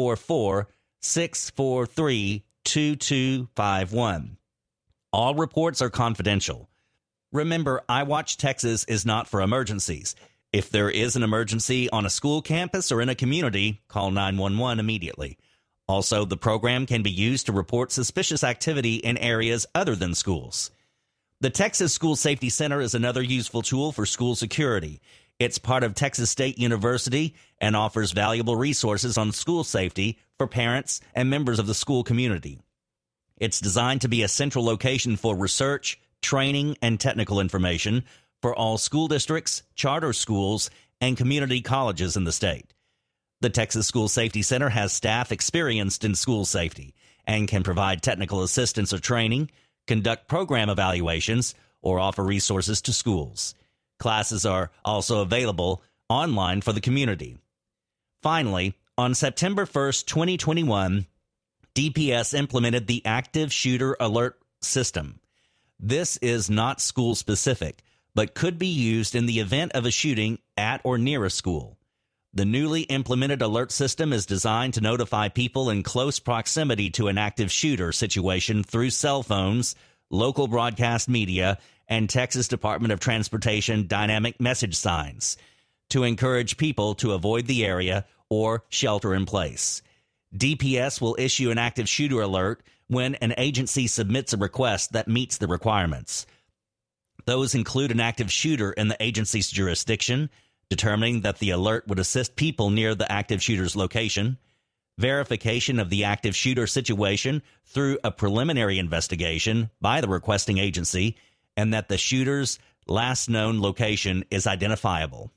844-643-2251. All reports are confidential. Remember, iWatch Texas is not for emergencies. If there is an emergency on a school campus or in a community, call 911 immediately. Also, the program can be used to report suspicious activity in areas other than schools. The Texas School Safety Center is another useful tool for school security. It's part of Texas State University and offers valuable resources on school safety for parents and members of the school community. It's designed to be a central location for research, training, and technical information for all school districts, charter schools, and community colleges in the state. The Texas School Safety Center has staff experienced in school safety and can provide technical assistance or training, conduct program evaluations, or offer resources to schools. Classes are also available online for the community. Finally, on September 1st, 2021, DPS implemented the Active Shooter Alert System. This is not school-specific, but could be used in the event of a shooting at or near a school. The newly implemented alert system is designed to notify people in close proximity to an active shooter situation through cell phones, local broadcast media, and Texas Department of Transportation dynamic message signs to encourage people to avoid the area or shelter in place. DPS will issue an active shooter alert when an agency submits a request that meets the requirements. Those include an active shooter in the agency's jurisdiction, determining that the alert would assist people near the active shooter's location, verification of the active shooter situation through a preliminary investigation by the requesting agency, and that the shooter's last known location is identifiable.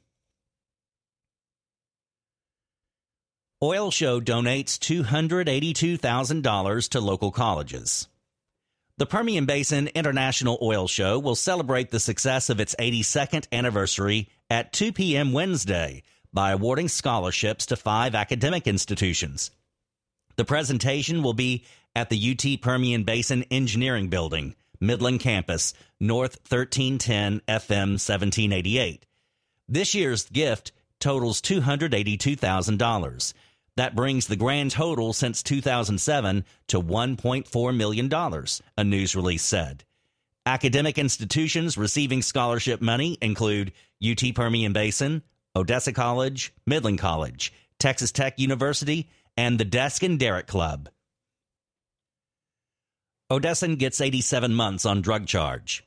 Oil show donates $282,000 to local colleges. The Permian Basin International Oil Show will celebrate the success of its 82nd anniversary at 2 p.m. Wednesday by awarding scholarships to 5 academic institutions. The presentation will be at the UT Permian Basin Engineering Building, Midland Campus, North 1310 FM 1788. This year's gift totals $282,000. That brings the grand total since 2007 to $1.4 million, a news release said. Academic institutions receiving scholarship money include UT Permian Basin, Odessa College, Midland College, Texas Tech University, and the Desk and Derrick Club. Odessan gets 87 months on drug charge.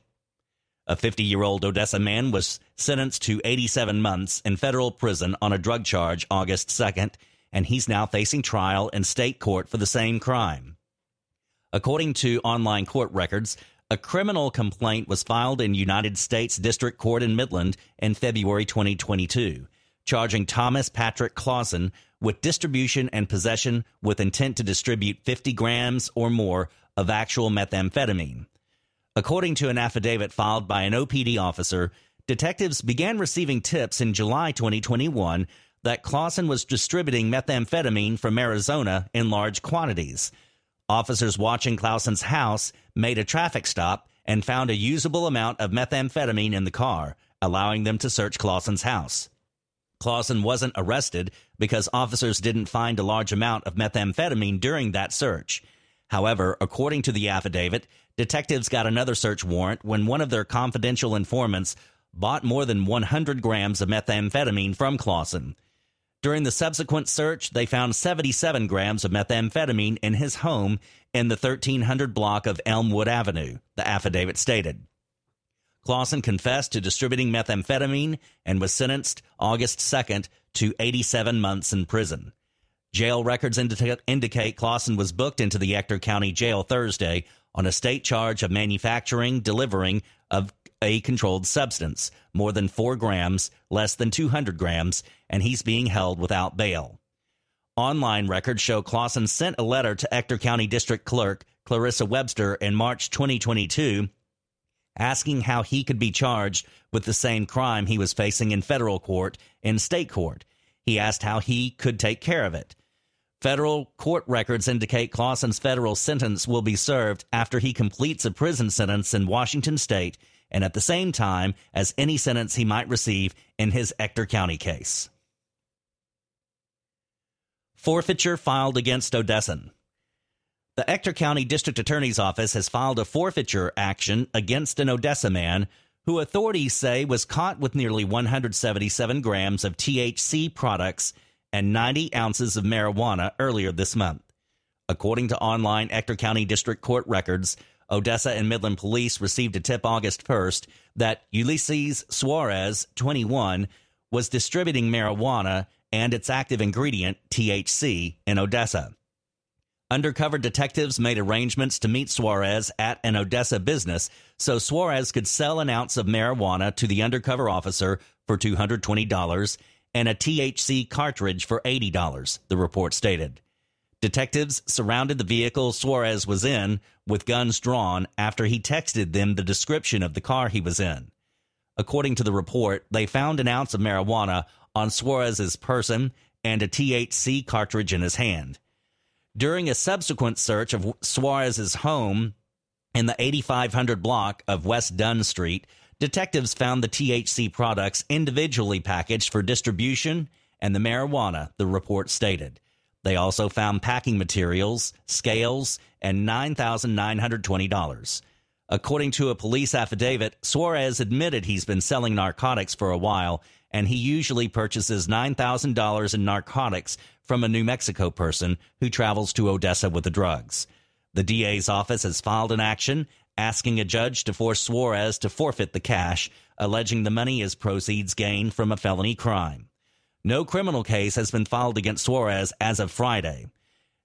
A 50-year-old Odessa man was sentenced to 87 months in federal prison on a drug charge August 2nd, and he's now facing trial in state court for the same crime. According to online court records, a criminal complaint was filed in United States District Court in Midland in February 2022, charging Thomas Patrick Clausen with distribution and possession with intent to distribute 50 grams or more of actual methamphetamine. According to an affidavit filed by an OPD officer, detectives began receiving tips in July 2021 that Clausen was distributing methamphetamine from Arizona in large quantities. Officers watching Clausen's house made a traffic stop and found a usable amount of methamphetamine in the car, allowing them to search Clausen's house. Clausen wasn't arrested because officers didn't find a large amount of methamphetamine during that search. However, according to the affidavit, detectives got another search warrant when one of their confidential informants bought more than 100 grams of methamphetamine from Clausen. During the subsequent search, they found 77 grams of methamphetamine in his home in the 1300 block of Elmwood Avenue, the affidavit stated. Clausen confessed to distributing methamphetamine and was sentenced August 2nd to 87 months in prison. Jail records indicate Clausen was booked into the Ector County Jail Thursday on a state charge of manufacturing, delivering of a controlled substance, more than 4 grams, less than 200 grams, and he's being held without bail. Online records show Clausen sent a letter to Ector County District Clerk Clarissa Webster in March 2022 asking how he could be charged with the same crime he was facing in federal court and state court. He asked how he could take care of it. Federal court records indicate Clausen's federal sentence will be served after he completes a prison sentence in Washington state and at the same time as any sentence he might receive in his Ector County case. Forfeiture filed against Odessan. The Ector County District Attorney's Office has filed a forfeiture action against an Odessa man who authorities say was caught with nearly 177 grams of THC products and 90 ounces of marijuana earlier this month. According to online Ector County District Court records, Odessa and Midland Police received a tip August 1st that Ulysses Suarez, 21, was distributing marijuana and its active ingredient, THC, in Odessa. Undercover detectives made arrangements to meet Suarez at an Odessa business so Suarez could sell an ounce of marijuana to the undercover officer for $220 and a THC cartridge for $80, the report stated. Detectives surrounded the vehicle Suarez was in with guns drawn after he texted them the description of the car he was in. According to the report, they found an ounce of marijuana on Suarez's person and a THC cartridge in his hand. During a subsequent search of Suarez's home in the 8500 block of West Dunn Street, detectives found the THC products individually packaged for distribution and the marijuana, the report stated. They also found packing materials, scales, and $9,920. According to a police affidavit, Suarez admitted he's been selling narcotics for a while, and he usually purchases $9,000 in narcotics from a New Mexico person who travels to Odessa with the drugs. The DA's office has filed an action asking a judge to force Suarez to forfeit the cash, alleging the money is proceeds gained from a felony crime. No criminal case has been filed against Suarez as of Friday.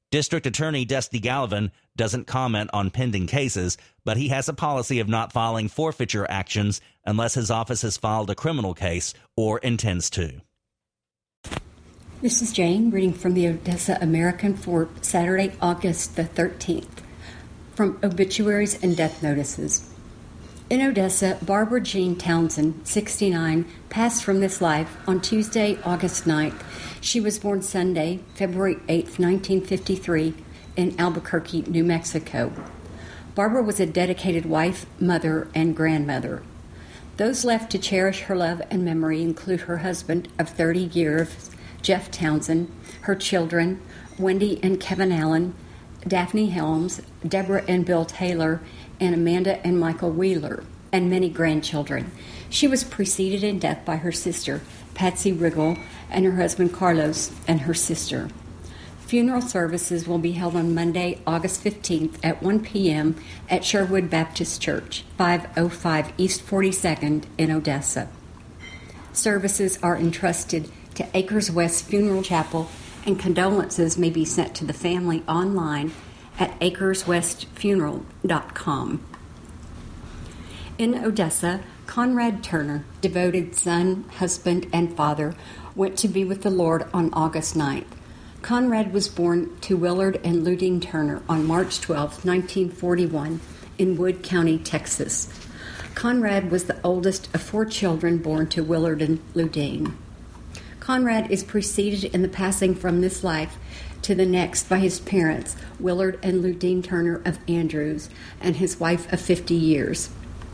District Attorney Dusty Gallivan doesn't comment on pending cases, but he has a policy of not filing forfeiture actions unless his office has filed a criminal case or intends to. This is Jane reading from the Odessa American for Saturday, August the 13th. From Obituaries and Death Notices. In Odessa, Barbara Jean Townsend, 69, passed from this life on Tuesday, August 9th. She was born Sunday, February 8th, 1953, in Albuquerque, New Mexico. Barbara was a dedicated wife, mother, and grandmother. Those left to cherish her love and memory include her husband of 30 years, Jeff Townsend, her children, Wendy and Kevin Allen, Daphne Helms, Deborah and Bill Taylor, and Amanda and Michael Wheeler, and many grandchildren. She was preceded in death by her sister, Patsy Riggle, and her husband Carlos and her sister. Funeral services will be held on Monday, August 15th at 1 p.m. at Sherwood Baptist Church, 505 East 42nd in Odessa. Services are entrusted to Acres West Funeral Chapel, and condolences may be sent to the family online at acreswestfuneral.com. In Odessa, Conrad Turner, devoted son, husband, and father, went to be with the Lord on August 9th. Conrad was born to Willard and Ludine Turner on March 12, 1941, in Wood County, Texas. Conrad was the oldest of 4 children born to Willard and Ludine. Conrad is preceded in the passing from this life to the next by his parents, Willard and Ludine Turner of Andrews, and his wife of 50 years.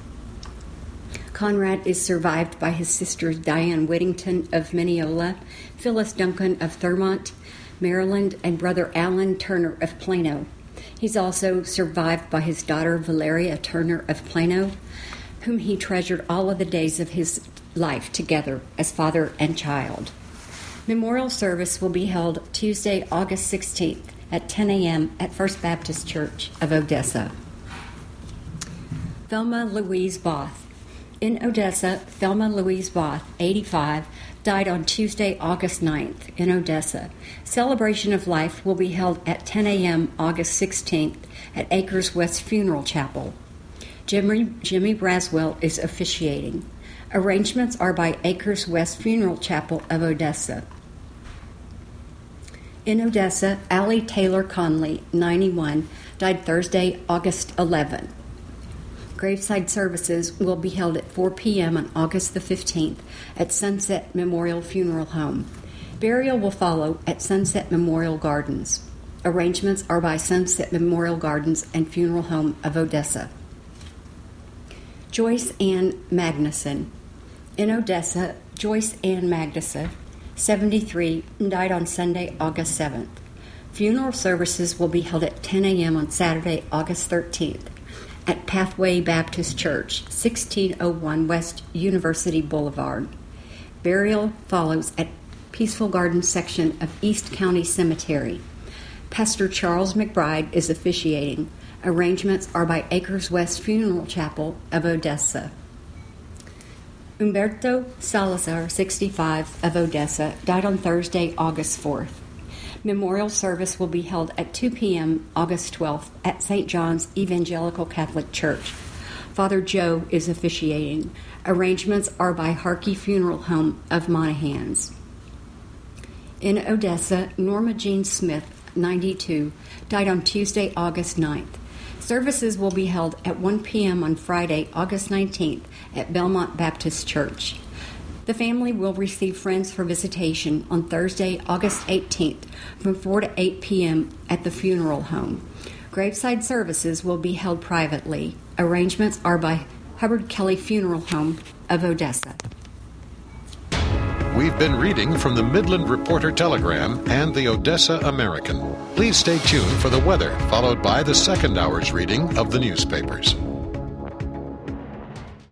Conrad is survived by his sisters Diane Whittington of Mineola, Phyllis Duncan of Thurmont, Maryland, and brother Alan Turner of Plano. He's also survived by his daughter Valeria Turner of Plano, whom he treasured all of the days of his life together as father and child. Memorial service will be held Tuesday, August 16th at 10 a.m. at First Baptist Church of Odessa. Thelma Louise Both. In Odessa, Thelma Louise Both, 85, died on Tuesday, August 9th in Odessa. Celebration of life will be held at 10 a.m. August 16th at Acres West Funeral Chapel. Jimmy Braswell is officiating. Arrangements are by Acres West Funeral Chapel of Odessa. In Odessa, Allie Taylor Conley, 91, died Thursday, August 11th. Graveside services will be held at 4 p.m. on August the 15th at Sunset Memorial Funeral Home. Burial will follow at Sunset Memorial Gardens. Arrangements are by Sunset Memorial Gardens and Funeral Home of Odessa. Joyce Ann Magnuson. In Odessa, Joyce Ann Magnuson, 73, died on Sunday, August 7th. Funeral services will be held at 10 a.m. on Saturday, August 13th at Pathway Baptist Church, 1601 West University Boulevard. Burial follows at Peaceful Gardens section of East County Cemetery. Pastor Charles McBride is officiating. Arrangements are by Acres West Funeral Chapel of Odessa. Humberto Salazar, 65, of Odessa, died on Thursday, August 4th. Memorial service will be held at 2 p.m. August 12th at St. John's Evangelical Catholic Church. Father Joe is officiating. Arrangements are by Harkey Funeral Home of Monahans. In Odessa, Norma Jean Smith, 92, died on Tuesday, August 9th. Services will be held at 1 p.m. on Friday, August 19th at Belmont Baptist Church. The family will receive friends for visitation on Thursday, August 18th from 4 to 8 p.m. at the funeral home. Graveside services will be held privately. Arrangements are by Hubbard Kelly Funeral Home of Odessa. We've been reading from the Midland Reporter Telegram and the Odessa American. Please stay tuned for the weather, followed by the second hour's reading of the newspapers.